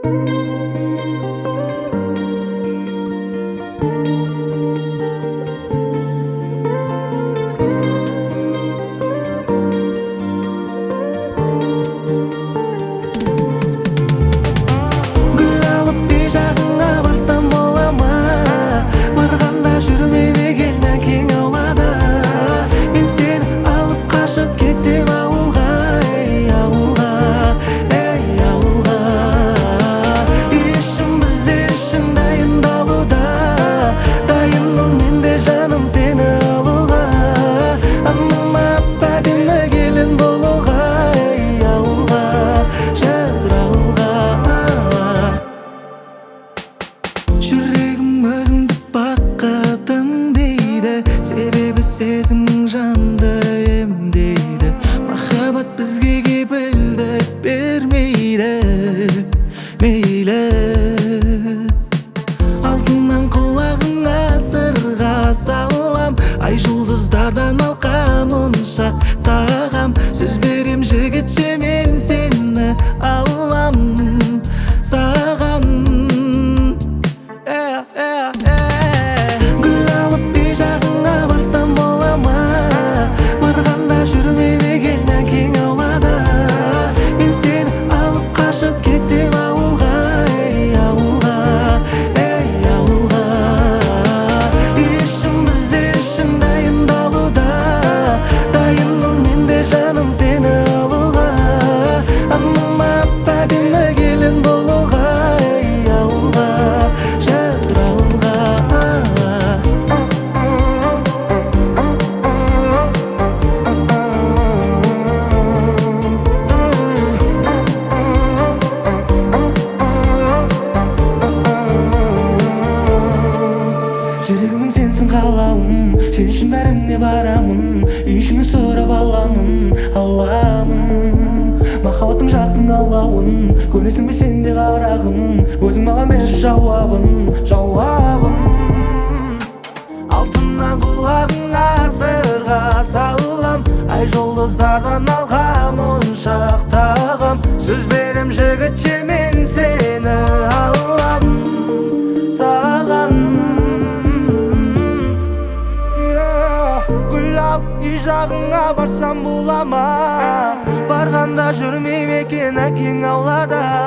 Сезімнің жанды емдейді, махаббат бізге кепілдік бермейді. Мейлі алтыннан құлағыңа сырға салам, ай жұлдыздардан алқамын шақтағам. Сөз берем жігітше, мен сені алам саған. Гүл алып бей жағыңа барсам бола ма? Барғанда жүрмей ме келдің кең аулада? Мен сені алып қашып кетсем ауылға, ей ауылға, ей ауылға. Үй ішім бізде ішім дайындалуда, дайынмын мен де жаным сені алуға. Анама әдемі келін болуға, ей ауылға, жыр ауылға. Жүрегімнің сенсің қалауым, сен үшін бәріне барамын, үй ішіңе сұрап аламын. Махаббаттың жарқын алауын, көресің бе сен де қарағым, өзің маған бер жауабын. Алтыннан құлағыңа сырға салам, ай жұлдыздардан алғамын шақтағам. Сөз берем жігітше, мен сені алам саған. Гүл алып үй жағыңа барсам бола ма? Барғанда жүрмей ме екен әкең аулада?